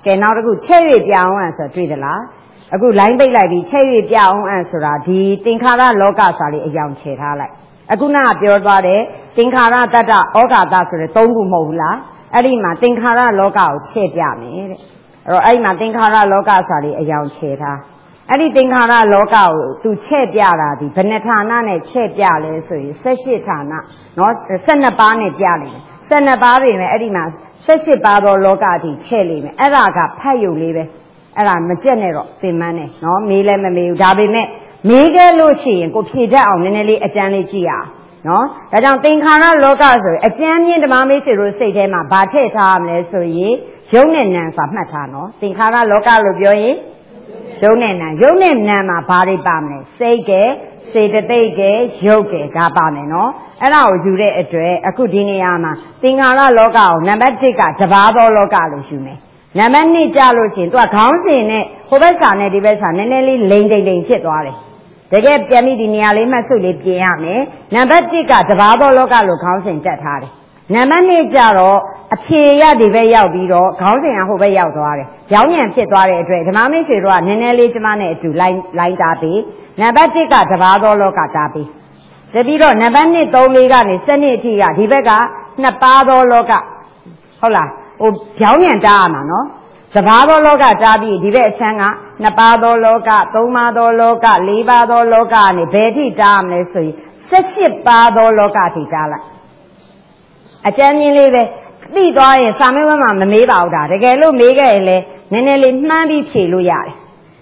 ကဲနောက်တစ်ခုချက်၍ပြအောင်ဆိုတွေ့သလားအခု line ပိတ်လိုက်ပြီးချက်၍ပြအောင်ဆိုတာဒီသင်္ခါရလောကစာလေးအယောင်ချေထားလိုက်အခုနကပြောသွားတဲ့သင်္ခါရတတ္တဩဃာတဆိုတဲ့၃ခုမဟုတ်ဘူးလားအဲ့ဒီမှာသင်္ခါရလောကကိုချက်ပြမယ်တဲ့အဲ့တော့အဲ့ဒီမှာသင်္ခါရလောကစာလေးအယောင်ချေထားအဲ့ဒီသင်္ခါရလောကကိုသူချက်ပြတာဒီဘယ်နှဌာနနဲ့ချက်ပြလဲဆိုရင်18ဌာနနော်12ပါးနဲ့ပြလိမ့်မယ်12ပါးတွေနဲ့အဲ့ဒီမှာ18ပါးသောလောကအထိချက်လိမ့်မယ်အဲ့ဒါကဖတ်ရုပ်လေးပဲအဲ့ဒါမကြက်နဲ့တော့သင်မန်းနဲ့နော်မေးလည်းမမေးဘူးဒါပေမဲ့မေးခဲ့လို့ရှိရင်ကိုဖြေတတ်အောင်နည်းနည်းလေးအကျမ်းလေးကြည့်ရအောင်နော်ဒါကြောင့်သင်္ခါရလောကဆိုအကျမ်းမြင့်ဓမ္မမေးစေတို့စိတ်ထဲမှာဗာထည့်ထားရမလဲဆိုရင်ယုံနဲ့နံဆိုတာမှတ်ထားနော်သင်္ခါရလောကလို့ပြောရင်ယုံနဲ့နံမှာဘာတွေပါမလဲစိတ်ကဲစေတသိက်ကဲရုပ်ကဲဒါပါမယ်နော်အဲ့ဒါကိုယူတဲ့အတွက်အခုဒီနေရာမှာသင်္ခါရလောကကိုနံပါတ်1ကတဘာသောလောကလို့ယူမယ်နံပါတ်2ကြလို့ရှိရင်သူကခေါင်းစဉ်နဲ့ဟိုဘက်စာနဲ့ဒီဘက်စာနည်းနည်းလေးလိမ့်တိမ်ဖြစ်သွားတယ်တကယ်ပြန်ပြီးဒီနေရာလေးမှတ်စုလေးပြင်ရမယ်နံပါတ်1ကတဘာသောလောကလို့ခေါင်းစဉ်တက်ထားတယ်နံပါတ်2ကြတော့အဖြေရဒီဘက်ရောက်ပြီးတော့ခေါင်းစဉ်ကဟိုဘက်ရောက်သွားတယ်ရောင်းညံဖြစ်သွားတဲ့အတွက်ဓမ္မမိတ်ဆွေတို့ကနည်းနည်းလေးကျမနဲ့အတူလိုင်းတာပြီးနံပါတ်1ကတဘာသောလောကတာပြီးတပြီးတော့နံပါတ်2 3 4ကနေ7နှစ်အထိကဒီဘက်က2ပါးသောလောကဟုတ်လားဟိုရောင်းညံတားရမှာနော်တဘာသောလောကတားပြီးဒီဘက်အချမ်းက2ပါးသောလောက3ပါးသောလောက4ပါးသောလောကကနေဘယ်ထိတားရမလဲဆိုရင်18ပါးသောလောကထိတားလိုက်အကျဉ်းချင်းလေးပဲသိသွားရင်စာမေးပွဲမှာမမေးပါဘူးဒါတကယ်လို့မေးခဲ့ရင်လည်းနည်းနည်းလေးမှန်းပြီးဖြေလို့ရတယ်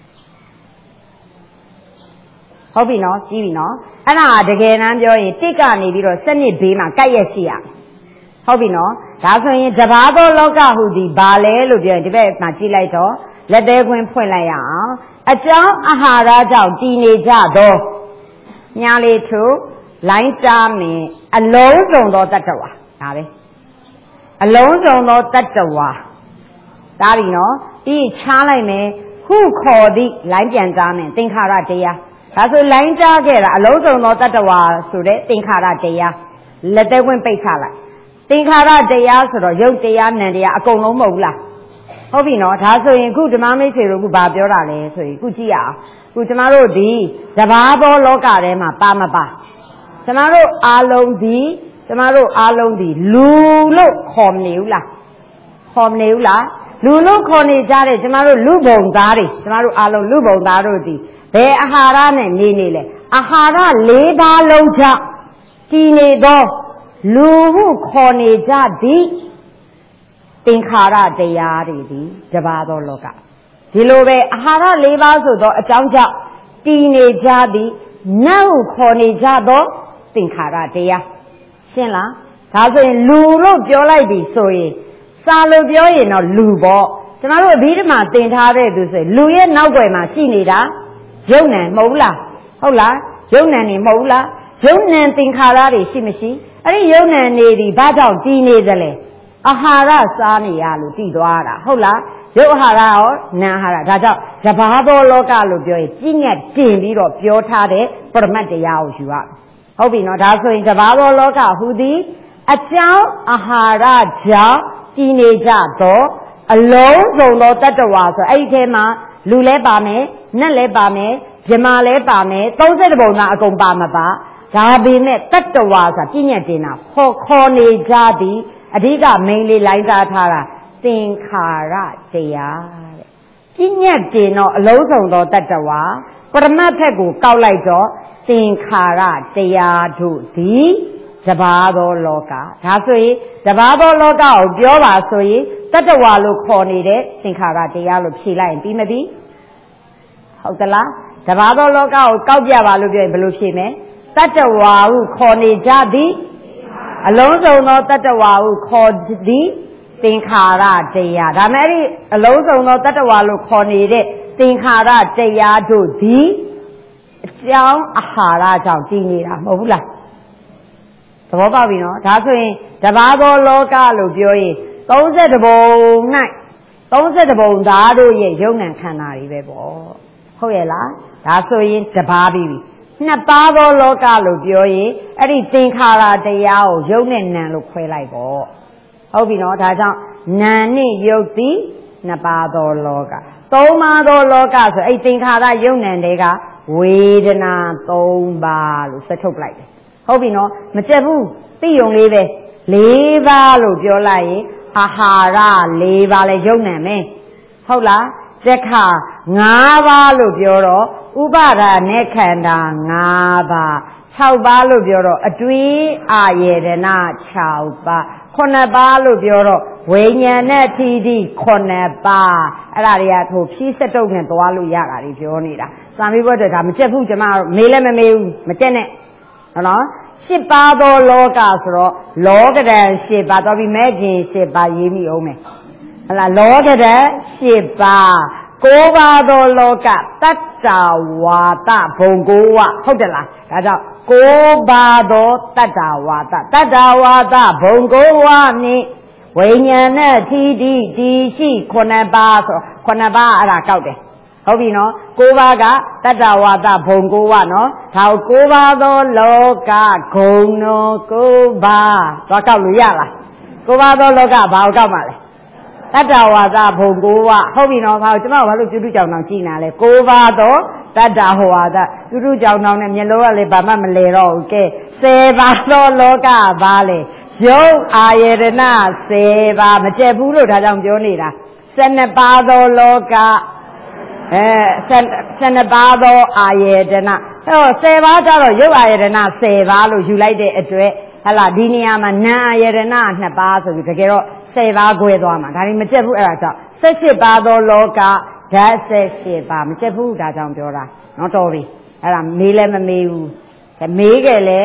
ဟုတ်ပြီနော်ကြည့်ပြီနော်အဲ့ဒါတကယ်တမ်းပြောရင်တစ်ကနေပြီးတော့7နှစ်ဘေးမှာကြိုက်ရက်ရှိရဟုတ်ပြီနော်ဒါဆိုရင်တဘာသောလောကဟုဒီဘာလဲလို့ပြောရင်ဒီဘက်မှာကြည့်လိုက်တော့လက်သေးခွင်းဖွင့်လိုက်ရအောင်အကြောင်းအာဟာရကြောင့်တည်နေကြသောညာလေးထုလိုင်းတာမင်အလုံးစုံသောတတ္တဝါဒါပဲအလုံးစုံသောတတ္တဝါဒါပြီနော်ပြီးချားလိုက်မယ်ခုခေါ်သည့်လိုင်းပြန်ကြားမယ်သင်္ခါရတရားဒါဆိုလိုင်းကြားခဲ့တာအလုံးစုံသောတတ္တဝါဆိုတဲ့သင်္ခါရတရားလက်သေးခွင်းပိတ်ချလိုက်သင်္ခါရတရားဆိုတော့ယုတ်တရားနံတရားအကုန်လုံးမဟုတ်ဘူးလားဟုတ်ပြီနော်ဒါဆိုရင်ခုဓမ္မမိတ်ဆွေတို့ကဘာပြောတာလဲဆိုရင်ခုကြည့်ရအောင်ခုကျမတို့ဒီတဘာသောလောကထဲမှာပါမပါကျမတို့အားလုံးဒီလူလို့ခေါ်မနေဘူးလားခေါ်မနေဘူးလားလူလို့ခေါ်နေကြတဲ့ကျမတို့လူဘုံသားတွေကျမတို့အားလုံးလူဘုံသားတို့ဒီဘယ်အာဟာရနဲ့နေနေလဲအာဟာရ၄ပါးလုံးကြောင့်တည်နေသောလူဟုခေါ်နေကြသည်သင်္ခါရတရားတွေဒီတပါးသောလောကဒီလိုပဲအာဟာရ၄ပါးဆိုသောအကြောင်းကြောင့်တည်နေကြသည်နတ်ဟုခေါ်နေကြသောသင်္ခါရတရားရှင်းလားဒါဆိုရင်လူလို့ပြောလိုက်ပြီဆိုရင်စာလို့ပြောရင်တော့လူပေါ့ကျမတို့အဘိဓမ္မာသင်ထားတဲ့သူဆိုရင်လူရဲ့နောက်ွယ်မှာရှိနေတာယုံ nant မဟုတ်လားဟုတ်လားယုံ nant နေမဟုတ်လားယုံ nant သင်္ခါရတွေရှိမရှိအဲ့ဒီယုံ nant နေဒီဘာကြောင့်တည်နေသလဲအာဟာရစားနေရလို့တည်သွားတာဟုတ်လားယုတ်အာဟာရရောနာအာဟာရဒါကြောင့်တဘာသောလောကလို့ပြောရင်ပြည့်ညက်တင်ပြီးတော့ပြောထားတဲ့ပရမတ်တရားကိုယူရဟုတ်ပြီနော်ဒါဆိုရင်တဘာသောလောကဟူသည်အကြောင်းအာဟာရကြောင့်တည်နေကြသောအလုံးစုံသောတတ္တဝါဆိုအဲ့ဒီထဲမှာလူလည်းပါမယ်နတ်လည်းပါမယ်မြမလည်းပါမယ်30ပုံသားအကုန်ပါမပါဒါပေမဲ့တတ္တဝါဆိုတာပြည့်ညက်တင်တာခေါ်နေကြသည်အဓိကမိန်လေးလိုက်စားထားတာသင်္ခါရတရားတဲ့ပြည့်ညက်တင်တော့အလုံးစုံသောတတ္တဝါပရမတ်ဘက်ကိုကောက်လိုက်တော့သင်္ခါရတရားတို့သည်တဘာသောလောကဒါဆိုရင်တဘာသောလောကကိုပြောပါဆိုရင်တတ္တဝါလို့ခေါ်နေတဲ့သင်္ခါရတရားလို့ဖြေလိုက်ရင်ပြီးမပြီးဟုတ်သလားတဘာသောလောကကိုကောက်ပြပါလို့ပြောရင်ဘယ်လိုဖြေမလဲတတ္တဝါဟုခေါ်နေကြသည်အလုံးစုံသောတတ္တဝါဟုခေါ်သည်သင်္ခါရတရားဒါမဲ့အဲ့ဒီအလုံးစုံသောတတ္တဝါလို့ခေါ်နေတဲ့သင်္ခါရတရားတို့သည်အကြောင်းအာဟာရကြောင့်တည်နေတာမဟုတ်ဘူးလားသဘောပေါက်ပြီနော်ဒါဆိုရင်တဘာသောလောကလို့ပြောရင်30ပုံ၌30ပုံသားတို့ရဲ့ယုံ nant ခန္ဓာတွေပဲပေါ့ဟုတ်ရဲ့လားဒါဆိုရင်တဘာပြီနှစ်ပါးသောလောကလို့ပြောရင်အဲ့ဒီသင်္ခါရတရားကိုယုံနဲ့နံလို့ခွဲလိုက်ပေါ့ဟုတ်ပြီနော်ဒါကြောင့်နံနဲ့ယုတ်သည်နှစ်ပါးသောလောကသုံးပါးသောလောကဆိုအဲ့သင်္ခါရယုံ nant တွေကဝေဒနာသုံးပါးလို့ဆက်ထုတ်လိုက်တယ်ဟုတ်ပြီနော်မကြက်ဘူးသိယုံလေးပဲ၄ပါးလို့ပြောလိုက်ရင်အာဟာရ၄ပါးလဲယုံ nant မယ်ဟုတ်လားတခါ၅ပါးလို့ပြောတော့ဥပါဒာနဲ့ခန္ဓာ၅ပါး6ပါးလို့ပြောတော့အတွေးအာယေဒနာ6ပါး9ပါးလို့ပြောတော့ဝိညာဉ်နဲ့ထိတိ9ပါးအဲ့ဒါတွေကထိုဖြည့်စက်တုပ်နဲ့သွားလို့ရတာတွေပြောနေတာစာမေးပွဲတော့ဒါမကြက်ဘူးကျမမေးလည်းမမေးဘူးမကြက်နဲ့ဟုတ်နော်10ပါးသောလောကဆိုတော့လောကဒံ10ပါးတော့ပြီးမဲ့ခင်10ပါးရေးမိအောင်မယ်ဟုတ်လားလောကဒံ10ပါး9ပါးသောလောကတတ္တဝါဒဘုံ9ဝဟုတ်တယ်လားဒါကြောင့်9ပါးသောတတ္တဝါဒဘုံ9ဝနှင့်ဝိညာဉ်နဲ့ထိတိဒီရှိ9ပါးဆို9ပါးအဲ့ဒါကောက်တယ်ဟုတ်ပြီနော်9ပါးကတတ္တဝါဒဘုံ9ဝနော်ဒါကို9ပါးသောလောကဂုံတော်9ပါးသွားကောက်လို့ရလား9ပါးသောလောကဘာကိုကောက်မှလဲတတ္တဝါဒဘုံ9ဝဟုတ်ပြီနော်ဘာကျွန်မဘာလို့ကျွတ်ကြောင်တောင်ကြည်နာလဲ9ပါးသောတတ္တဝါဒကျွတ်ကြောင်တောင်နဲ့မျက်လုံးကလည်းဘာမှမလဲတော့ဘူးကဲ10ပါးသောလောကဘာလဲယုတ်အာယေဒနာ10ပါးမကြက်ဘူးလို့ဒါကြောင့်ပြောနေတာ12ပါးသောလောက12ပါးသောအာယေဒနာ10ပါးကြတော့ယုတ်အာယေဒနာ10ပါးလို့ယူလိုက်တဲ့အတွက်ဟလာဒီနေရာမှာနာအာယေဒနာ2ပါးဆိုပြီးတကယ်တော့10ပါး꿰သွားမှာဒါတွေမကြက်ဘူးအဲ့ဒါကြောင့်18ပါးသောလောကဓာတ်18ပါးမကြက်ဘူးဒါကြောင့်ပြောတာနော်တော်ပြီအဲ့ဒါမေးလည်းမမေးဘူးမေးခဲ့လေ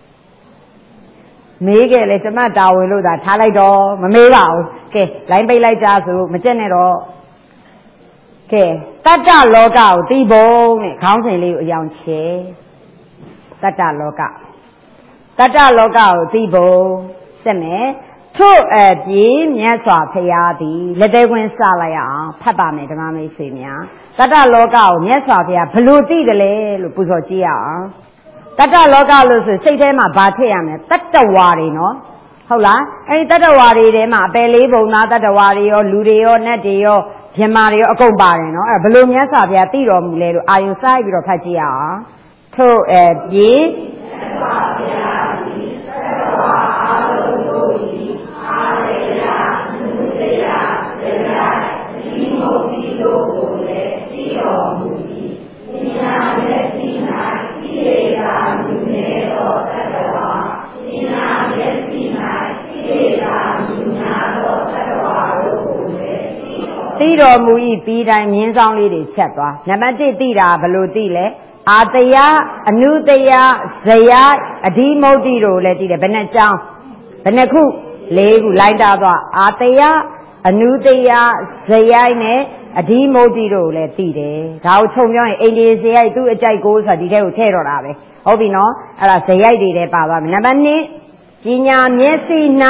ကျမတာဝန်လို့သာထားလိုက်တော့မမေးပါဘူးကဲလိုင်းပိတ်လိုက်ကြဆိုမကြက်နဲ့တော့ကဲတတ္တလောကကိုသိဖို့နဲ့ခေါင်းစဉ်လေးကိုအယောင်ချဲတတ္တလောကကိုသိဖို့စက်မယ်ထို့အပြင်မြတ်စွာဘုရားသည်လက်သေးခွင်းစလိုက်အောင်ဖတ်ပါမယ်ဓမ္မမိတ်ဆွေများတတ္တလောကကိုမြတ်စွာဘုရားဘယ်လိုသိတယ်လဲလို့ပူဇော်ကြည့်ရအောင်တတ္တလောကလို့ဆိုစိတ်ထဲမှာဗာထည့်ရမယ်တတ္တဝါတွေနော်ဟုတ်လားအဲဒီတတ္တဝါတွေထဲမှာအပယ်လေးပုံသားတတ္တဝါတွေရောလူတွေရောနတ်တွေရောမြမာတွေရောအကုန်ပါတယ်နော်အဲဘယ်လိုမြတ်စွာဘုရားသိတော်မူလဲလို့အာယုစိုက်ပြီးတော့ဖတ်ကြည့်ရအောင်ထို့အပြင်မြတ်စွာဘုရားသည်တတ္တဝါအလုံးတို့သည်အာရေယနုတယတရားဒီမုတ်တိတို့ကိုလည်းသိတော်မူ၏ဉာဏ်နဲ့သိနိုင်ဣရေကာမူနေသောတတ္တဝါဉာဏ်နဲ့သိနိုင်ဣရေကာမူနာသောတတ္တဝါတို့ကိုလည်းသိတော်မူ၏ပြီးတိုင်းမြင်းဆောင်လေးတွေချက်သွားနံပါတ်1သိတာဘယ်လိုသိလဲအာတယအနုတယဇယအဓိမုတ်တိတို့လည်းသိတယ်ဘယ်နှကြောင်းဘယ်နှခု4ခုလိုက်တာသွားအာတယအနုတယဇယနဲ့အဓိမုတ်တိတို့လည်းသိတယ်ဒါကိုခြုံပြောရင်အိန္ဒိယဇယသူ့အကြိုက်ကိုဆိုတာဒီထဲကိုထည့်တော့တာပဲဟုတ်ပြီနော်အဲ့ဒါဇယတွေထဲပါသွားပြီနံပါတ်2ပညာမျက်စိ၌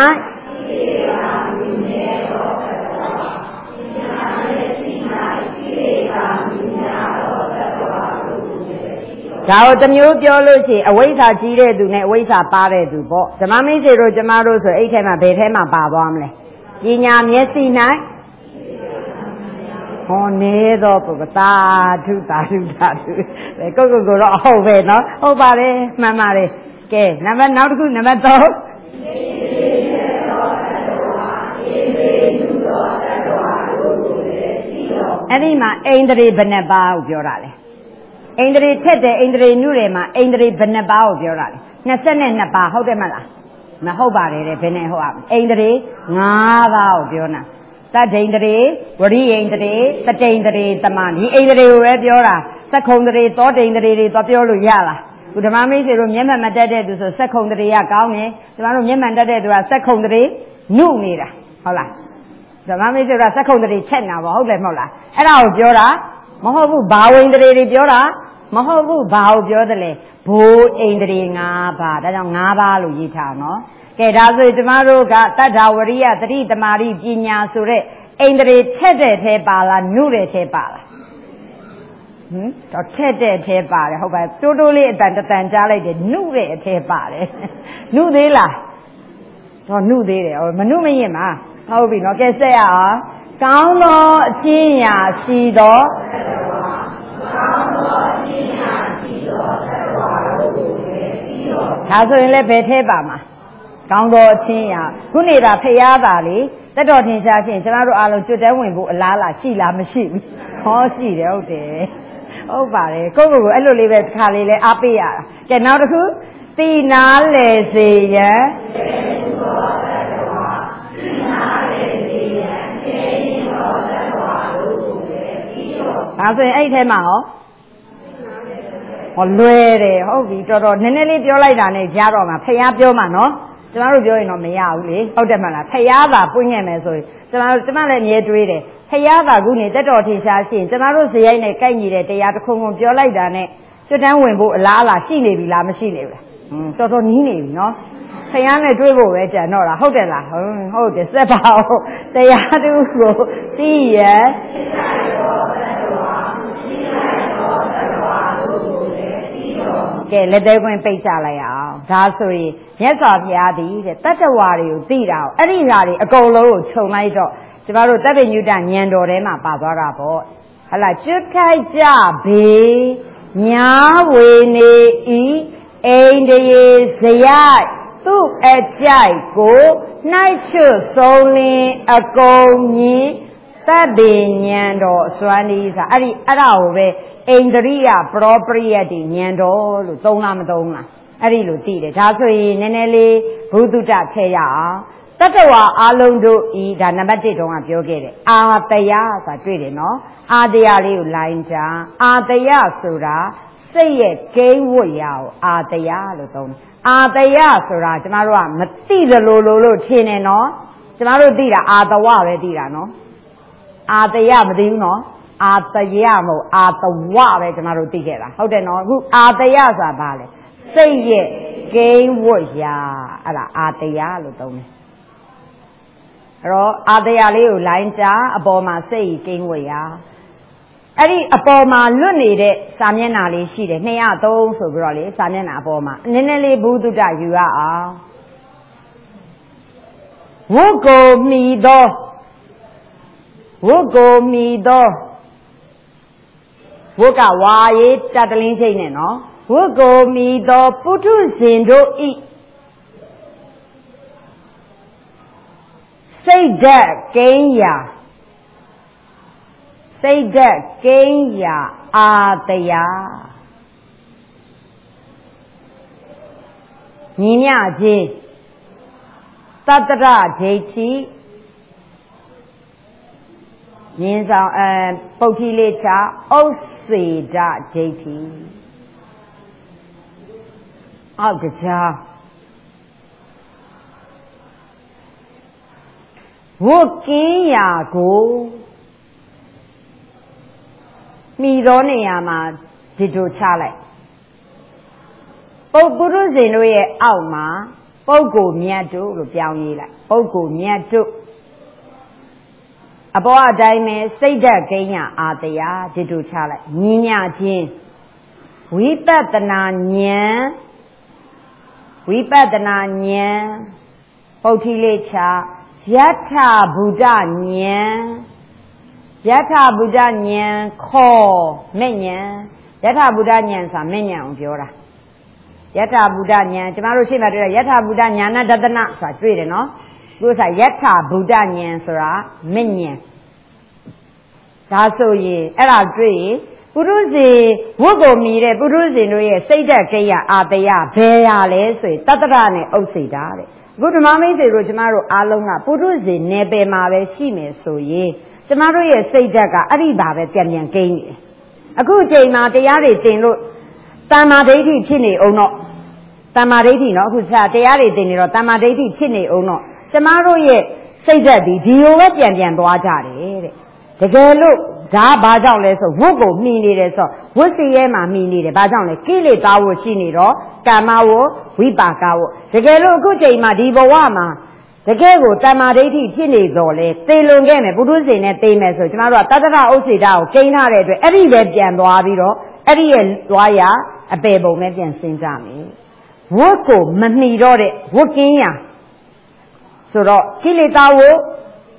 ဒါကိုတစ်မျိုးပြောလို့ရှိရင်အဝိဇ္ဇာကြီးတဲ့သူနဲ့အဝိဇ္ဇာပါတဲ့သူပေါ့ဓမ္မမိတ်ဆွေတို့ကျမတို့ဆိုအဲ့ထဲမှာဘယ်ထဲမှာပါသွားမလဲပညာမျက်စိ၌ဟောနေတော့ပုဂ္ဂတာထုတာထုကိုတော့အဟုတ်ပဲနော်ဟုတ်ပါတယ်မှန်ပါတယ်ကဲနောက်တစ်ခုနံပါတ်3အဲ့ဒီမှာအိန္ဒြေဘယ်နှပါးကိုပြောတာလဲအိန္ဒြေထက်တဲ့အိန္ဒြေနုတွေမှာအိန္ဒြေဘယ်နှပါးကိုပြောတာလဲ22ပါးဟုတ်တယ်မလားမဟုတ်ပါတယ်တဲ့ဘယ်နဲ့ဟုတ်อ่ะအိန္ဒြေ5ပါးကိုပြောတာတတ္တိန္ဒြေဝရိယိန္ဒြေတတိန္ဒြေတမဒီအိန္ဒြေကိုပဲပြောတာသက္ခုံန္ဒြေသောတိန္ဒြေတွေသွားပြောလို့ရလားဒီဓမ္မမိတ်ဆွေတို့မျက်မှန်မတက်တဲ့သူဆိုသက္ခုံန္ဒြေကကောင်းတယ်ကျမတို့မျက်မှန်တက်တဲ့သူကသက္ခုံန္ဒြေနုနေတာဟုတ်လားဓမ္မမိတ်ဆွေကသက္ခုံန္ဒြေချက်နာပါဟုတ်တယ်မဟုတ်လားအဲ့ဒါကိုပြောတာမဟုတ်ဘူးဘာဝိန္ဒြေတွေပြောတာမဟုတ်ဘူးဘာကိုပြောတယ်လဲဘိုးအိန္ဒြေ5ပါးဒါကြောင့်5ပါးလို့ရေးထားနော်ကဲဒါဆိုကျမတို့ကတတ္ထဝရိယသတိတမာတိပညာဆိုတဲ့အိန္ဒြေထက်တဲ့ထဲပါလားနုတဲ့ထဲပါလားတော့ထက်တဲ့ထဲပါတယ်ဟုတ်ပါတိုးတိုးလေးအတန်တန်ကြားလိုက်တယ်နုတဲ့အထဲပါတယ်နုသေးလားတော့နုသေးတယ်မနုမရင်ပါဟုတ်ပြီနော်ကဲဆက်ရအောင်ကောင်းသောအကျင့်ရာရှိသောဒါဆိုရင်လည်းဘယ်ထဲပါမှာကောင်းသောအချင်းရာခုနေတာဖျားပါလေတက်တော်ထင်ရှားချင်းကျွန်တော်တို့အားလုံးကျွတ်တဲဝင်ဖို့အလားလားရှိလားမရှိဘူးဟောရှိတယ်ဟုတ်တယ်ဟုတ်ပါတယ်ကိုယ့်ကိုယ်ကိုအဲ့လိုလေးပဲတစ်ခါလေးလဲအားပေးရတာကဲနောက်တစ်ခုတိနာလေစေရန်ဒါဆိုရင်အဲ့ထဲမှာဟောလွယ်တယ်ဟုတ်ပြီတော်တော်နည်းနည်းလေးပြောလိုက်တာနဲ့ကြားတော့မှာဖျားပြောမှာနော်ကျွန်တော်တို့ပြောရင်တော့မရဘူးလေဟုတ်တယ်မလားဖျားသာပွင့်ခဲ့မယ်ဆိုရင်ကျွန်မလည်းမြဲတွေးတယ်ဖျားသာခုနေတက်တော်ထင်ရှားရှင်ကျွန်တော်တို့ဇယိုက်နဲ့ကိုက်ညီတဲ့တရားတစ်ခုခုပြောလိုက်တာနဲ့ကျွတ်တန်းဝင်ဖို့အလားအလာရှိနေပြီလားမရှိနေဘူးလားတော်တော်နီးနေပြီနော်ဖျားနဲ့တွေးဖို့ပဲကြံတော့တာဟုတ်တယ်လားဟုတ်တယ်စက်ပါဟုတ်တရားသူကိုသိရကဲလက်သေးခွင့်ပိတ်ကြလိုက်အောင်ဒါဆိုရင်မြတ်စွာဘုရားသည်တဲ့တတ္တဝါတွေကိုသိတာအဲ့ဒီဓာတ်တွေအကုန်လုံးကိုခြုံလိုက်တော့ကျမတို့တပ္ပိညုတဉာဏ်တော်ထဲမှာပါသွားတာပေါ့ဟလာကျွတ်ခိုက်ကြဘေးညာဝေနေဤအိန္ဒြေဇယိုက်သူ့အကြိုက်ကိုနှိုက်ချွတ်ဆုံးလင်းအကုန်မြင်တပ္ပိဉာဏ်တော်အစွမ်းဤဆိုအဲ့ဒါကိုပဲအိန္ဒြိယပရောပရိယတ္တိဉာဏ်တော်လို့သုံးလားမသုံးလားအဲ့ဒီလိုသိတယ်ဒါဆိုရင်နည်းနည်းလေးဘုဒ္ဓထထည့်ရအောင်တတ္တဝါအလုံးတို့ဤဒါနံပါတ်1တုန်းကပြောခဲ့တယ်အာတယဆိုတာတွေ့တယ်နော်အာတယလေးကိုလိုင်းချအာတယဆိုတာစိတ်ရဲ့ကိန်းဝတ်ရာကိုအာတယလို့သုံးတယ်အာတယဆိုတာကျမတို့ကမသိသလိုလို့ထင်တယ်နော်ကျမတို့သိတာအာတဝပဲသိတာနော်အာတယမသိဘူးနော်အာတယမဟုတ်အာတဝပဲကျမတို့သိခဲ့တာဟုတ်တယ်နော်အခုအာတယဆိုတာဘာလဲစိတ်ရဲ့ကိန်းဝတ်ရာအဲ့ဒါအာတယလို့သုံးတယ်အဲ့တော့အာတယလေးကိုလိုင်းချအပေါ်မှာစိတ်ကိန်းဝတ်ရာအဲ့ဒီအပေါ်မှာလွတ်နေတဲ့စာမျက်နှာလေးရှိတယ်203ဆိုပြီးတော့လေစာမျက်နှာအပေါ်မှာနည်းနည်းလေးဘုဒ္ဓတယူရအောင်ဝုတ်ကိုမီသောဝုတ်ကိုမီသောဝုတ်ကဝါရေးတတလင်းချိတ်နဲ့နော်ဝုတ်ကိုမီသောပုထုဇဉ်တို့ဤစိတ်ဓာတ်ကိန်းရာစိတ်ဓာတ်ကိန်းရာအာတယညီမြခြင်းတတ္တရဒိဋ္ဌိမြင်ဆောင်ပုတ်ထီလေးချဥစ္စေဒဒိဋ္ဌိအောက်ကြားဝုတ်ကင်းရာကိုမိသောနေရာမှာဒီတို့ချလိုက်ပုရုဇဉ်တို့ရဲ့အောက်မှာပုဂ္ဂိုလ်မြတ်တို့လို့ပြောင်းရေးလိုက်ပုဂ္ဂိုလ်မြတ်တို့အပေါ်အတိုင်းပဲစိတ်ဓာတ်ကိန်းညာအာတယဒီတို့ချလိုက်ညဉ့်ညခြင်းဝိပဿနာဉာဏ်ဝိပဿနာဉာဏ်ပုတ်ထီလေးချယထာဘုဒ္ဓဉာဏ်ယထာဘုဒ္ဓဉာဏ်ခေါ်မဲ့ဉာဏ်ယထာဘုဒ္ဓဉာဏ်ဆိုတာမဲ့ဉာဏ်အောင်ပြောတာယထာဘုဒ္ဓဉာဏ်ကျမတို့ရှေ့မှာတွေ့ရယထာဘုဒ္ဓဉာဏဒသနဆိုတာတွေ့တယ်နော်ခုဆိုယထာဘုဒ္ဓဉာဏ်ဆိုတာမဲ့ဉာဏ်ဒါဆိုရင်အဲ့ဒါတွေ့ရင်ပုရုဇဉ်ဝတ်ကိုမီတဲ့ပုရုဇဉ်တို့ရဲ့စိတ်ဓာတ်ကိယအာတယဘယ်ရလဲဆိုရင်တတ္တရနဲ့ဥစ္စေတာတဲ့အခုဓမ္မမိတ်ဆွေတို့ကျမတို့အားလုံးကပုရုဇဉ်နယ်ပယ်မှာပဲရှိမယ်ဆိုရင်ကျမတို့ရဲ့စိတ်ဓာတ်ကအဲ့ဒီပါပဲပြန်ပြန်ကိန်းနေတယ်အခုအချိန်မှာတရားတွေသင်လို့တမ္မာဒိဋ္ဌိဖြစ်နေအောင်တော့တမ္မာဒိဋ္ဌိနော်အခုတရားတွေသင်နေတော့တမ္မာဒိဋ္ဌိဖြစ်နေအောင်တော့ကျမတို့ရဲ့စိတ်ဓာတ်ဒီလိုပဲပြန်ပြန်သွားကြတယ်တဲ့တကယ်လို့ဒါဘာကြောင့်လဲဆိုဝတ်ကိုမှီနေတယ်ဆိုဝတ်စီရဲမှာမှီနေတယ်ဘာကြောင့်လဲကိလေသာဝတ်ရှိနေတော့ကာမဝဝိပါကဝတကယ်လို့အခုချိန်မှာဒီဘဝမှာတကယ်ကိုတမ္မာဒိဋ္ဌိဖြစ်နေတော့လေသေလွန်ခဲ့မယ်ပုထုဇဉ်နဲ့သိမယ်ဆိုကျမတို့ကတတ္တရဥစ္စေတာကိုကိန်းထားတဲ့အတွက်အဲ့ဒီပဲပြန်သွားပြီးတော့အဲ့ဒီရဲ့သွားရအပေပုံပဲပြန်စဉ်းစားမယ်ဝတ်ကိုမမှီတော့တဲ့ဝတ်ကင်းရာဆိုတော့ကိလေသာဝ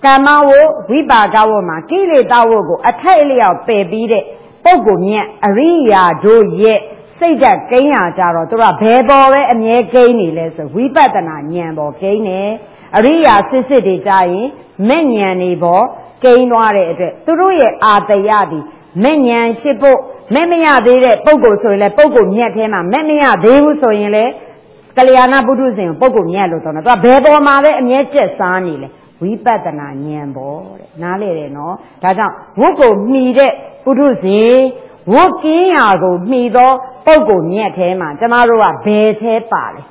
ကမ္မဝဝိပါကဝမှာကိလေသာဝကိုအထိုက်အလျောက်ပယ်ပြီးတဲ့ပုဂ္ဂိုလ်မြတ်အရိယာတို့ရဲ့စိတ်ဓာတ်ကိန်းရကြတော့သူကဘယ်ပေါ်ပဲအမြဲကိန်းနေလဲဆိုဝိပဿနာဉာဏ်ပေါ်ကိန်းနေအရိယာစစ်စစ်တွေကြရင်မဲ့ဉာဏ်တွေပေါ်ကိန်းသွားတဲ့အတွက်သူတို့ရဲ့အာတယသည်မဲ့ဉာဏ်ဖြစ်ဖို့မဲ့မရသေးတဲ့ပုဂ္ဂိုလ်ဆိုရင်လည်းပုဂ္ဂိုလ်မြတ်ထဲမှာမဲ့မရသေးဘူးဆိုရင်လည်းကလျာဏပုထုဇဉ်ပုဂ္ဂိုလ်မြတ်လို့ဆိုတော့သူကဘယ်ပေါ်မှာပဲအမြဲကျက်စားနေလဲဝိပဿနာဉာဏ်ပေါ်တဲ့နားလေတယ်နော်ဒါကြောင့်ဝတ်ကိုမှီတဲ့ပုထုဇဉ်ဝတ်ကင်းရာကိုမှီသောပုဂ္ဂိုလ်မြတ်ထဲမှာကျမတို့ကဘယ်ထဲပါလဲ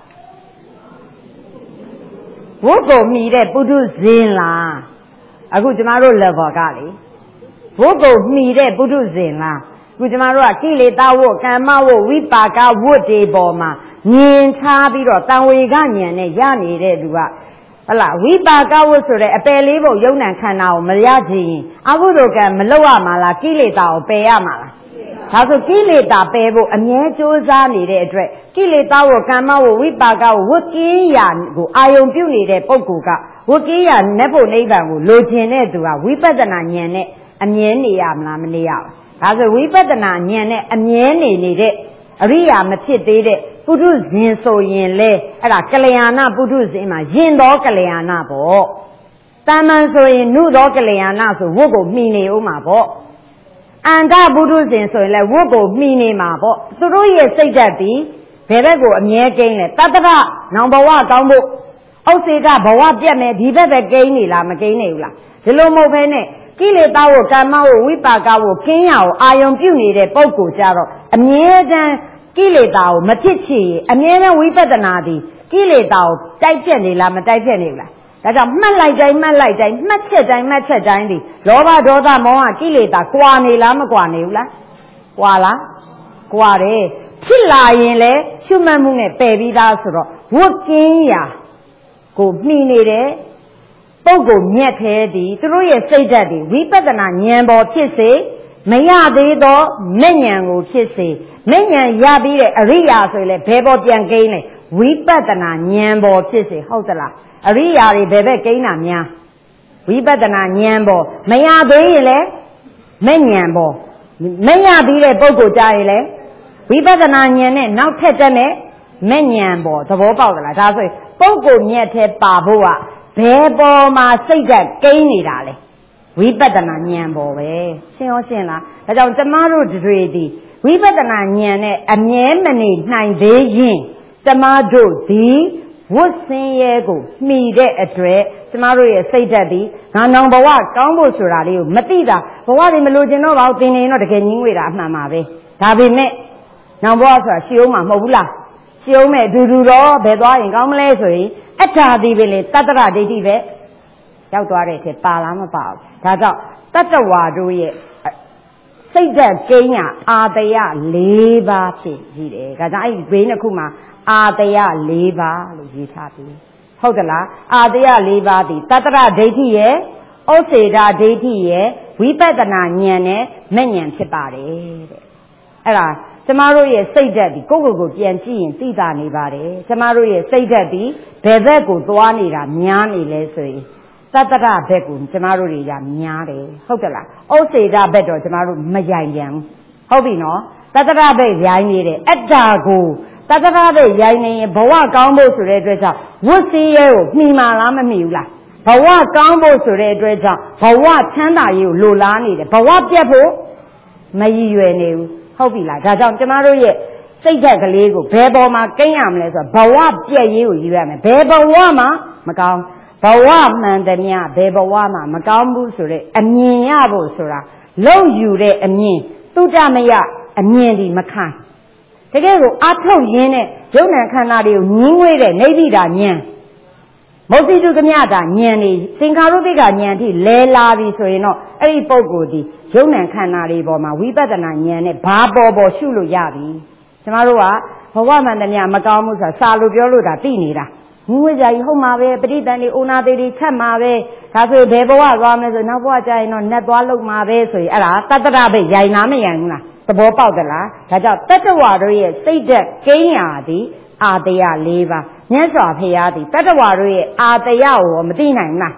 ဝတ်ကိုမှီတဲ့ပုထုဇဉ်လားအခုကျမတို့ level ကလေဝတ်ကိုမှီတဲ့ပုထုဇဉ်လားအခုကျမတို့ကကိလေသာဝတ်ကမ္မဝတ်ဝိပါကဝတ်တွေပေါ်မှာမြင်ချပြီးတော့တန်ဝေကဉာဏ်နဲ့ရနေတဲ့လူကဟလာဝိပါကဝတ်ဆိုတဲ့အပယ်လေးပုံယုံ nant ခန္ဓာကိုမရချင်အကုသိုလ်ကံမလုပ်ရမှာလားကိလေသာကိုပယ်ရမှာလားဒါဆိုကိလေသာပယ်ဖို့အမြဲကြိုးစားနေတဲ့အတွက်ကိလေသာကိုကမ္မကိုဝိပါကကိုဝတ်ကင်းရာကိုအာယုံပြုနေတဲ့ပုဂ္ဂိုလ်ကဝတ်ကင်းရာနတ်ဖို့နိဗ္ဗာန်ကိုလိုချင်တဲ့သူကဝိပဿနာဉာဏ်နဲ့အမြဲနေရမလားမနေရဘူးဒါဆိုဝိပဿနာဉာဏ်နဲ့အမြဲနေနေတဲ့အရိယာမဖြစ်သေးတဲ့ပုထုဇဉ်ဆိုရင်လေအဲ့ဒါကလျာဏပုထုဇဉ်မှာယင်သောကလျာဏပေါ့တမန်ဆိုရင်နုသောကလျာဏဆိုဝတ်ကိုမှီနေဦးမှာပေါ့အန္တပုထုဇဉ်ဆိုရင်လည်းဝတ်ကိုမှီနေမှာပေါ့သူတို့ရဲ့စိတ်ဓာတ်ဒီဘယ်ဘက်ကိုအမြဲကိန်းလဲတတ္တရနောင်ဘဝကောင်းဖို့ဥစ္စေကဘဝပြတ်မယ်ဒီဘက်ပဲကိန်းနေလားမကိန်းနေဘူးလားဒီလိုမဟုတ်ဘဲနဲ့ကိလေသာကိုကမ္မကိုဝိပါကကိုကင်းရအောင်အာယုံပြုနေတဲ့ပုဂ္ဂိုလ်ကြတော့အမြဲတမ်းကိလေသာကိုမဖြစ်ချင်အမြဲတမ်းဝိပဿနာသည်ကိလေသာကိုတိုက်ပြက်နေလားမတိုက်ပြက်နေဘူးလားဒါကြောင့်မှတ်လိုက်တိုင်းမှတ်ချက်တိုင်းဒီလောဘဒေါသမောဟကိလေသာကွာနေလားမကွာနေဘူးလားကွာလားကွာတယ်ဖြစ်လာရင်လေရှုမှတ်မှုနဲ့ပယ်ပြီးသားဆိုတော့ဝတ်ကင်းရာကိုမှီနေတဲ့ပုဂ္ဂိုလ်မြတ်သေးသည်သူတို့ရဲ့စိတ်ဓာတ်တွေဝိပဿနာဉာဏ်ပေါ်ဖြစ်စေမရသေးသောမဲ့ဉာဏ်ကိုဖြစ်စေမဲ့ဉာဏ်ရပြီးတဲ့အရိယာဆိုရင်လေဘယ်ပေါ်ပြန်ကိန်းလဲဝိပဿနာဉာဏ်ပေါ်ဖြစ်စေဟုတ်သလားအရိယာတွေဘယ်ဘက်ကိန်းတာများဝိပဿနာဉာဏ်ပေါ်မရသေးရင်လေမဲ့ဉာဏ်ပေါ်မရပြီးတဲ့ပုဂ္ဂိုလ်ကြရင်လေဝိပဿနာဉာဏ်နဲ့နောက်ထပ်တဲ့မဲ့ဉာဏ်ပေါ်သဘောပေါက်သလားဒါဆိုရင်ပုဂ္ဂိုလ်မြတ်တဲ့ပါဖို့ကဘယ်ပေါ်မှာစိတ်ဓာတ်ကိန်းနေတာလဲဝိပဿနာဉာဏ်ပေါ်ပဲရှင်းရောရှင်းလားဒါကြောင့်ကျမတို့တွေဒီဝိပဿနာဉာဏ်နဲ့အမြဲမနေနိုင်သေးရင်ကျမတို့ဒီဝတ်ဆင်းရဲကိုမှီတဲ့အတွက်ကျမတို့ရဲ့စိတ်ဓာတ်ဒီငါနောင်ဘဝကောင်းဖို့ဆိုတာလေးကိုမသိတာဘဝတွေမလိုချင်တော့ပါဘူးသင်နေတော့တကယ်ညင်းငွေတာအမှန်ပါပဲဒါပေမဲ့နောင်ဘဝဆိုတာရှိအောင်မှာမဟုတ်ဘူးလားရှိအောင်မဲ့အတူတူတော့ဘယ်သွားရင်ကောင်းမလဲဆိုရင်အထာဒီပဲလေတတ္တရဒိဋ္ဌိပဲရောက်သွားတဲ့ထဲပါလားမပါဘူးဒါကြောင့်တတ္တဝါတို့ရဲ့စိတ်ဓာတ်ကိန်းညာအာတယ၄ပါးဖြစ်ကြီးတယ်ဒါကြောင့်အဲ့ဒီဘေးနှစ်ခုမှာအာတယ၄ပါးလို့ရေးထားပြီဟုတ်သလားအာတယ၄ပါးဒီတတ္တရဒိဋ္ဌိရဲ့ဥစ္စေဒဒိဋ္ဌိရဲ့ဝိပဿနာဉာဏ်နဲ့မဲ့ဉာဏ်ဖြစ်ပါတယ်တဲ့အဲ့ဒါကျမတို့ရဲ့စိတ်ဓာတ်ဒီကိုယ့်ပြန်ကြည့်ရင်သိတာနေပါတယ်ကျမတို့ရဲ့စိတ်ဓာတ်ဒီဘယ်ဘက်ကိုသွားနေတာများနေလဲဆိုရင်တတ္တရဘက်ကိုကျမတို့တွေကများတယ်ဟုတ်ကဲ့လားဥစ္စေဒဘက်တော့ကျမတို့မယိုင်ပြန်ဟုတ်ပြီနော်တတ္တရဘက်ရိုင်းနေတယ်အတ္တာကိုတတ္တရဘက်ရိုင်းနေရင်ဘဝကောင်းဖို့ဆိုတဲ့အတွက်ကြောင့်ဝတ်စည်းရဲကိုမှီမာလားမမှီဘူးလားဘဝကောင်းဖို့ဆိုတဲ့အတွက်ကြောင့်ဘဝချမ်းသာရေးကိုလိုလားနေတယ်ဘဝပြတ်ဖို့မရည်ရွယ်နေဘူးဟုတ်ပြီလားဒါကြောင့်ကျမတို့ရဲ့စိတ်ဓာတ်ကလေးကိုဘယ်ပေါ်မှာကိန်းရမလဲဆိုတော့ဘဝပြည့်ရေးကိုယူရမယ်ဘယ်ဘဝမှာမကောင်းဘဝမှန်သမျှဘယ်ဘဝမှာမကောင်းဘူးဆိုတဲ့အမြင်ရဖို့ဆိုတာလုံယူတဲ့အမြင်သုတမယအမြင်ဒီမခံတကယ်ကိုအထုတ်ရင်းနဲ့ယုံ nant ခန္ဓာတွေကိုညင်းငွေတဲ့နေတိတာဉာဏ်မုတ်တိတုကမြတာဉာဏ်နေသင်္ခါရုပ္ပကဉာဏ်ထိလဲလာပြီဆိုရင်တော့အဲ့ဒီပုဂ္ဂိုလ်ဒီယုံ nant ခန္ဓာတွေပေါ်မှာဝိပဿနာဉာဏ်နဲ့ဘာပေါ်ရှုလို့ရပြီကျမတို့ကဘဝမှန်သမျှမကောင်းဘူးဆိုတာစာလို့ပြောလို့ဒါသိနေတာငွေကြကြီးဟုတ်မှာပဲပဋိသန္ဓေအိုနာသေးတွေချက်မှာပဲဒါဆိုဘယ်ဘဝသွားမလဲဆိုနောက်ဘဝကျရင်တော့နတ်သွားလုံးမှာပဲဆိုရင်အဲ့ဒါတတ္တရဘိရိုင်နာမရိုင်ဘူးလားသဘောပေါက်သလားဒါကြောင့်တတ္တဝါတို့ရဲ့စိတ်ဓာတ်ကိန်းရာသည်အာတယ၄ပါးမြတ်စွာဘုရားသည်တတ္တဝါတို့ရဲ့အာတယကိုမသိနိုင်ဘူးလား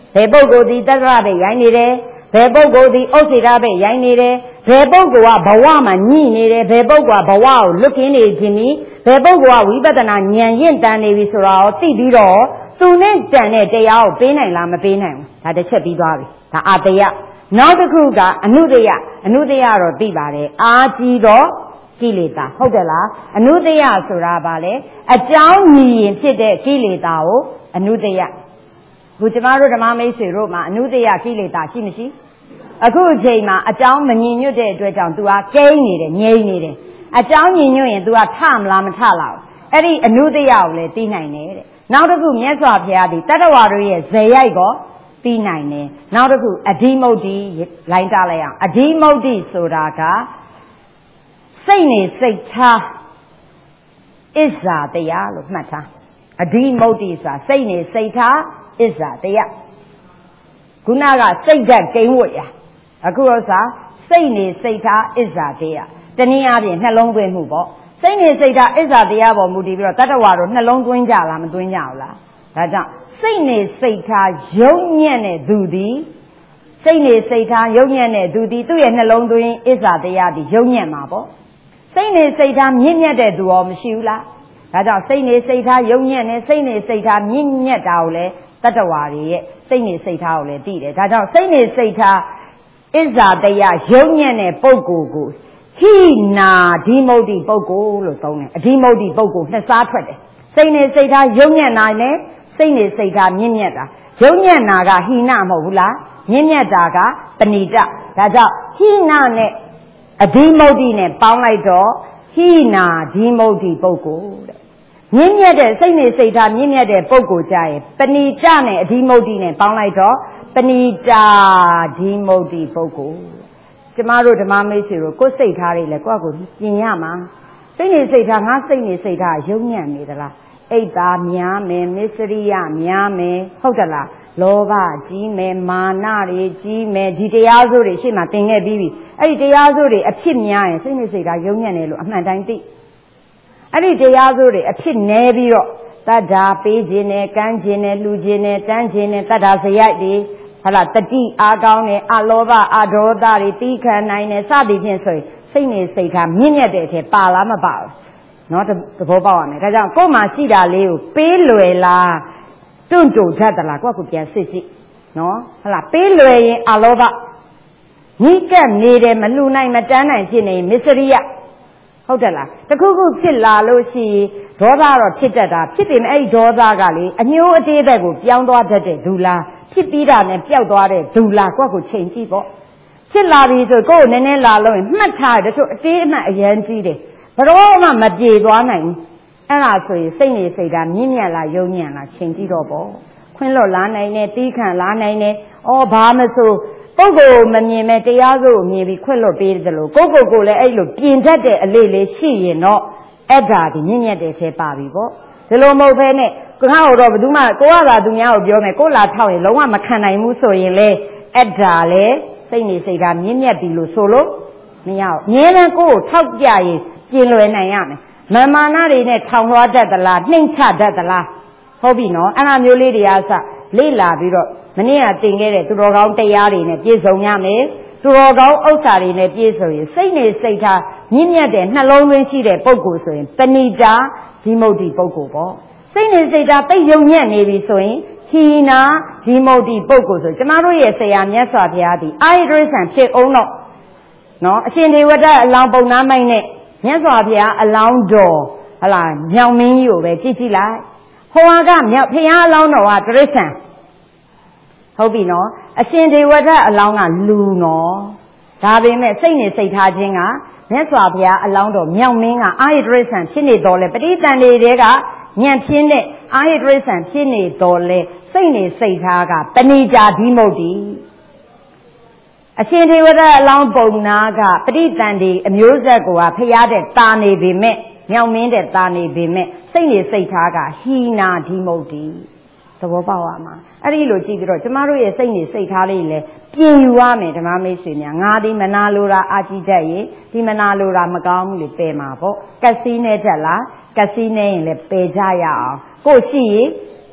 ဘယ်ပုဂ္ဂိုလ်ဒီတတ္တရပဲရိုင်းနေတယ်ဘယ်ပုဂ္ဂိုလ်ဒီဥစ္စေတာပဲရိုင်းနေတယ်ဘယ်ပုဂ္ဂိုလ်ကဘဝမှာညှိနေတယ်ဘယ်ပုဂ္ဂိုလ်ကဘဝကိုလွတ်ကင်းနေခြင်းဤဘယ်ပုဂ္ဂိုလ်ကဝိပဿနာဉာဏ်ရင့်တန်နေပြီဆိုတာကိုသိပြီးတော့သူနဲ့တန်တဲ့တရားကိုပေးနိုင်လားမပေးနိုင်ဘူးဒါတစ်ချက်ပြီးသွားပြီဒါအာတယနောက်တစ်ခုကအနုတယတော့သိပါတယ်အာကြီးသောကိလေသာဟုတ်တယ်လားအနုတယဆိုတာဗာလဲအကြောင်းညီရင်ဖြစ်တဲ့ကိလေသာကိုအနုတယခုကျမတို့ဓမ္မမိတ်ဆွေတို့မှာအနုတယကိလေသာရှိမရှိအခုအချိန်မှာအကြောင်းမညီညွတ်တဲ့အတွက်ကြောင့် तू ကကိန်းနေတယ်ငြိမ့်နေတယ်အကြောင်းညီညွတ်ရင် तू ကထမလားမထလားအဲ့ဒီအနုတယကိုလည်းသိနိုင်တယ်တဲ့နောက်တစ်ခုမြတ်စွာဘုရားဒီတတ္တဝါတို့ရဲ့ဇေယိုက်ကိုသိနိုင်တယ်နောက်တစ်ခုအဓိမုတ်တိလိုင်းတားလိုက်အောင်အဓိမုတ်တိဆိုတာကစိတ်နေစိတ်ထားအစ္ဆာတရားလို့မှတ်ထားအဓိမုတ်တိဆိုတာစိတ်နေစိတ်ထားအစ္ဆာတရားခုနကစိတ်ဓာတ်ကိန်းဝတ်ရအခုဥစ္စာစိတ်နေစိတ်ထားအစ္ဆာတရားတနည်းအားဖြင့်နှလုံးသွင်းမှုပေါ့စိတ်နေစိတ်ထားအစ္ဆာတရားပေါ်မူတည်ပြီးတော့တတ္တဝါတို့နှလုံးသွင်းကြလားမသွင်းကြဘူးလားဒါကြောင့်စိတ်နေစိတ်ထားယုံညံ့တဲ့သူသည်စိတ်နေစိတ်ထားယုံညံ့တဲ့သူသည်သူ့ရဲ့နှလုံးသွင်းအစ္ဆာတရားသည်ယုံညံ့မှာပေါ့စိတ်နေစိတ်ထားမြင့်မြတ်တဲ့သူရောမရှိဘူးလားဒါကြောင့်စိတ်နေစိတ်ထားယုံညံ့တဲ့စိတ်နေစိတ်ထားမြင့်မြတ်တာကိုလည်းတတ္တဝါတွေရဲ့စိတ်နေစိတ်ထားကိုလည်းသိတယ်ဒါကြောင့်စိတ်နေစိတ်ထားအစ္ဆာတရားယုံညံ့တဲ့ပုဂ္ဂိုလ်ကိုဟိနာဓိမုတ်တိပုဂ္ဂိုလ်လို့သုံးတယ်အဓိမုတ်တိပုဂ္ဂိုလ်နှစ်စားထွက်တယ်စိတ်နေစိတ်ထားယုံညံ့နိုင်တယ်စိတ်နေစိတ်ထားမြင့်မြတ်တာယုံညံ့တာကဟိနမဟုတ်ဘူးလားမြင့်မြတ်တာကပဏိတဒါကြောင့်ဟိနနဲ့အဓိမုတ်တိနဲ့ပေါင်းလိုက်တော့ဟိနာဓိမုတ်တိပုဂ္ဂိုလ်တဲ့မြင့်မြတ်တဲ့စိတ်နေစိတ်ထားမြင့်မြတ်တဲ့ပုဂ္ဂိုလ်ကြရင်ပဏိတနဲ့အဓိမုတ်တိနဲ့ပေါင်းလိုက်တော့ပဏိတာဓိမုတ်တိပုဂ္ဂိုလ်ကျမတို့ဓမ္မမိတ်ဆွေတို့ကိုယ်စိတ်ထားတွေလည်းကိုယ့်ကိုပြင်ရမှာစိတ်နေစိတ်ထားငါစိတ်နေစိတ်ထားယုံညံ့နေသလားအိတ်သားများမယ်မစ္စရိယများမယ်ဟုတ်တယ်လားလောဘကြီးမယ်မာနတွေကြီးမယ်ဒီတရားစိုးတွေရှေ့မှာသင်ခဲ့ပြီးပြီအဲ့ဒီတရားစိုးတွေအဖြစ်များရင်စိတ်နေစိတ်ထားယုံညံ့တယ်လို့အမှန်တိုင်းသိအဲ့ဒီတရားစိုးတွေအဖြစ်နဲပြီးတော့တတ္တာပေးခြင်းနဲ့ကမ်းခြင်းနဲ့လှူခြင်းနဲ့တန်းခြင်းနဲ့တတ္တာဇယိုက်တွေဟာလားတတိအားကောင်းတယ်အလောဘအဒေါသတွေတီးခံနိုင်တယ်စသည်ဖြင့်ဆိုရင်စိတ်နေစိတ်ထားမြင့်မြတ်တဲ့အထက်ပါလားမပါဘူးနော်သဘောပေါက်ရမယ်ဒါကြောင့်ကိုယ်မှာရှိတာလေးကိုပေးလွယ်လားတွန့်တုံတတ်သလားကိုယ့်ကိုပြန်စစ်ကြည့်နော်ဟုတ်လားပေးလွယ်ရင်အလောဘညှိကပ်နေတယ်မလှူနိုင်မတန်းနိုင်ဖြစ်နေမစ္စရိယဟုတ်တယ်လားတခုခုဖြစ်လာလို့ရှိရင်ဒေါသတော့ဖြစ်တတ်တာဖြစ်ပေမဲ့အဲ့ဒီဒေါသကလေအညိုးအတေးဘက်ကိုပြောင်းသွားတတ်တဲ့ဒူလားဖြစ်ပြီးတာနဲ့ပျောက်သွားတဲ့ဒူလားကိုယ့်ကိုချိန်ကြည့်ပေါ့ဖြစ်လာပြီဆိုကိုယ့်ကိုနည်းနည်းလာလို့ရင်မှတ်ထားတယ်တချို့အတေးအမှတ်အရန်ကြီးတယ်ဘယ်တော့မှမပြေသွားနိုင်ဘူးအဲ့ဒါဆိုရင်စိတ်နေစိတ်ဓာတ်မြင့်မြတ်လာယုံညံ့လာချိန်ကြည့်တော့ပေါ့ခွင့်လွတ်လာနိုင်တယ်တီးခံလာနိုင်တယ်အော်ဘာမဆိုပုဂ္ဂိုလ်မမြင်မဲ့တရားစုကိုမြင်ပြီးခွင့်လွတ်ပေးတယ်လို့ကိုယ်လည်းအဲ့လိုပြင်တတ်တဲ့အလေးလေးရှိရင်တော့အဲ့ဒါဒီမြင့်မြတ်တဲ့ဆဲပါပြီပေါ့ဒီလိုမဟုတ်ဘဲနဲ့ကိုယ်ကတော့ဘယ်သူမှကိုယ်ကသာသူများကိုပြောမယ်ကိုယ်လာထောက်ရင်လုံးဝမခံနိုင်ဘူးဆိုရင်လေအဲ့ဒါလေစိတ်နေစိတ်ဓာတ်မြင့်မြတ်ပြီလို့ဆိုလို့မရဘူးအများနဲ့ကိုယ်ကိုထောက်ပြရင်ပြင်လွယ်နိုင်ရမယ်မာနတွေနဲ့ထောင်လွှားတတ်သလားနှိမ့်ချတတ်သလားဟုတ်ပြီနော်အဲ့လိုမျိုးလေးတွေအားစလေ့လာပြီးတော့မနေ့ကသင်ခဲ့တဲ့သူတော်ကောင်းတရားတွေနဲ့ပြည့်စုံရမယ်သူတော်ကောင်းဥစ္စာတွေနဲ့ပြည့်စုံရင်စိတ်နေစိတ်ထားမြင့်မြတ်တဲ့နှလုံးသွင်းရှိတဲ့ပုဂ္ဂိုလ်ဆိုရင်ပဏိတာဓိမုတ်တိပုဂ္ဂိုလ်ပေါ့စိတ်နေစိတ်ထားသိယုံညံ့နေပြီဆိုရင်ဟိနာဓိမုတ်တိပုဂ္ဂိုလ်ဆိုကျမတို့ရဲ့ဆရာမြတ်စွာဘုရားသည်အာရိဒ္ဓဆံဖြစ်အောင်တော့နော်အရှင်ဒေဝဒအလောင်းပုံနာမိုက်နဲ့မြတ်စွာဘုရားအလောင်းတော်ဟလာမြောင်မင်းကြီးကိုပဲကြည့်ကြည့်လိုက်ဟိုကမြောက်ဘုရားအလောင်းတော်ကတိရစ္ဆာန်ဟုတ်ပြီနော်အရှင်ဒေဝဒအလောင်းကလူနော်ဒါပေမဲ့စိတ်နေစိတ်ထားခြင်းကမြတ်စွာဘုရားအလောင်းတော်မြောင်မင်းကအာရိဒ္ဓဆံဖြစ်နေတော်လဲပဋိသန္ဓေတွေကညံ့ပြင်းတဲ့အာရိဒ္ဓဆံဖြစ်နေတော်လဲစိတ်နေစိတ်ထားကပဏိတာဓိမုတ်တိအရှင်ဒေဝဒအလောင်းပုံနာကပဋိသန္ဓေအမျိုးဆက်ကိုဖျားတဲ့တာနေပေမဲ့မြောင်မင်းတဲ့တာနေပေမဲ့စိတ်နေစိတ်ထားကဟိနာဓိမုတ်တိသဘောပေါက်ရမှာအဲ့ဒီလိုကြည့်ပြီးတော့ကျမတို့ရဲ့စိတ်နေစိတ်ထားလေးလည်းပြင်ယူရမယ်ဓမ္မမိတ်ဆွေများငါဒီမနာလိုတာအာကြည့်တတ်ရင်ဒီမနာလိုတာမကောင်းဘူးလေပယ်မှာပေါ့ကက်စီနဲ့တက်လားကက်စီနဲ့ရင်လည်းပယ်ကြရအောင်ကိုရှိရင်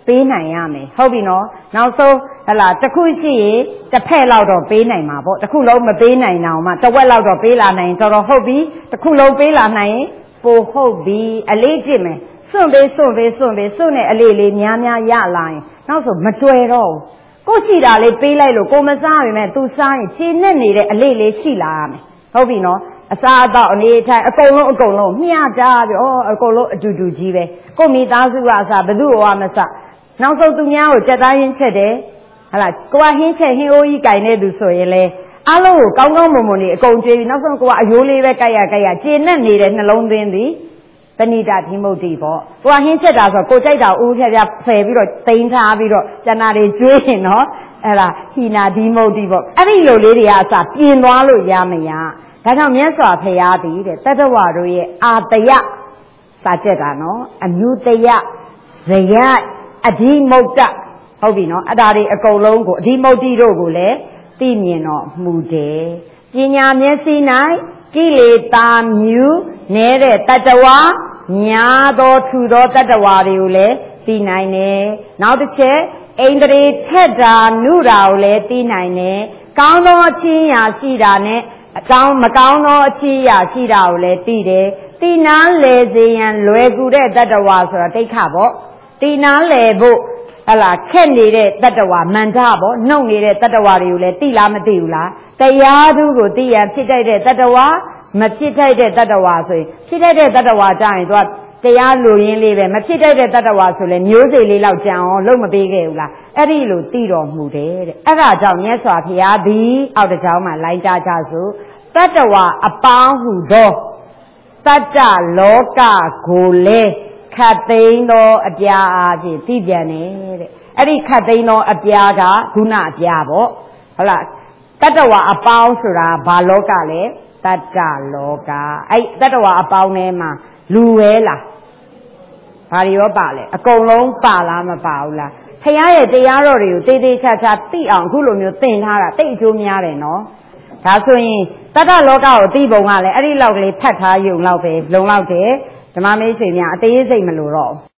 ပေးနိုင်ရမယ်ဟုတ်ပြီနော်နောက်ဆုံးဟလာတစ်ခုရှိရင်တစ်ဖက်လောက်တော့ပေးနိုင်မှာပေါ့တစ်ခုလုံးမပေးနိုင်တော့မှတစ်ဝက်လောက်တော့ပေးလာနိုင်တော်တော်ဟုတ်ပြီတစ်ခုလုံးပေးလာနိုင်ရင်ပိုဟုတ်ပြီအလေးကျင့်မယ်စွန့်ပေးနဲ့အလေးလေးများရလာရင်နောက်ဆိုမတွေ့တော့ကိုရှိတာလေးပေးလိုက်လို့ကိုမစားရင်မဲ့သူစားရင်ခြေနဲ့နေတဲ့အလေးလေးရှိလာရမယ်ဟုတ်ပြီနော်အစားအသောက်အနေထိုင်အကုန်လုံးမျှတာပြောအကုန်လုံးအတူတူကြီးပဲကိုမိသားစုကအစားဘသူ့ဟောမစနောက်ဆုံးသူများကိုကြက်သားဟင်းချက်တယ်ဟလာကိုကဟင်းချက်ဟင်းအိုးကြီးကြိုင်နေသူဆိုရင်လေအားလုံးကိုကောင်းမွန်နေအကုန်ကျွေးပြီးနောက်ဆုံးကိုကအယိုးလေးပဲကြိုက်ရခြေနဲ့နေတဲ့နှလုံးသွင်းသည်ပဏိတာဓိမုတ်တိပေါ့ကိုကဟင်းချက်တာဆိုကိုကြိုက်တာဦးဖျားဖယ်ပြီးတော့တိန်ထားပြီးတော့ကျန်တာတွေကျွေးရင်နော်အဲ့ဒါဟိနာဓိမုတ်တိပေါ့အဲ့ဒီလိုလေးတွေကအစပြင်သွားလို့ရမရဒါကြောင့်မြတ်စွာဘုရားသည်တဲ့တတ္တဝါတို့ရဲ့အာတယစာချက်တာနော်အမြုတယဇယအဓိမုတ်တဟုတ်ပြီနော်အဲ့ဒါတွေအကုန်လုံးကိုအဓိမုတ်တိတို့ကိုလည်းသိမြင်တော့မှုတယ်ပညာမျက်စိ၌ကိလေသာမြူနေတဲ့တတ္တဝါများသောထူသောတတ္တဝါတွေကိုလည်းသိနိုင်တယ်နောက်တစ်ချက်အိန္ဒြေထက်တာနုတာကိုလည်းသိနိုင်တယ်ကောင်းသောအချင်းရာရှိတာနဲ့မကောင်းသောအချင်းရာရှိတာကိုလည်းသိတယ်သိနာလေစေရန်လွယ်ကူတဲ့တတ္တဝါဆိုတာဒိဋ္ဌပေါ့သိနာလေဖို့ဟလာခက်နေတဲ့တတ္တဝါမန္တပေါ့နှုတ်နေတဲ့တတ္တဝါတွေကိုလည်းသိလားမသိဘူးလားတရားသူကိုသိရန်ဖြစ်တတ်တဲ့တတ္တဝါမဖြစ်တတ်တဲ့တတ္တဝါဆိုရင်ဖြစ်တတ်တဲ့တတ္တဝါကြရင်သူကတရားလူရင်းလေးပဲမဖြစ်တတ်တဲ့တတ္တဝါဆိုလဲမျိုးစိလေးလောက်ကြံအောင်လုံးမပေးခဲ့ဘူးလားအဲ့ဒီလိုသိတော်မူတယ်တဲ့အဲ့ဒါကြောင့်မြတ်စွာဘုရားသည်အောက်တစ်ကြောင်းမှာလိုက်တာကြဆိုတတ္တဝါအပေါင်းဟုသောတတ္တလောကကိုလည်းခတ်သိမ်းသောအပြားအားဖြင့်သိပြန်တယ်တဲ့အဲ့ဒီခတ်သိမ်းသောအပြားကဂုဏအပြားပေါ့ဟုတ်လားတတ္တဝါအပေါင်းဆိုတာဘာလောကလဲတတ္တလောကအဲ့တတ္တဝါအပေါင်းထဲမှာလူပဲလားဘာတွေရောပါလဲအကုန်လုံးပါလားမပါဘူးလားဖခင်ရဲ့တရားတော်တွေကိုတေးသေးချာချာသိအောင်အခုလိုမျိုးသင်ထားတာတိတ်အကျိုးများတယ်နော်ဒါဆိုရင်တတ္တလောကကိုသိပုံကလည်းအဲ့ဒီလောက်ကလေးဖတ်ထားရုံလောက်ပဲလုံလောက်တယ်ဓမ္မမိတ်ဆွေများအသေးစိတ်မလို့တော့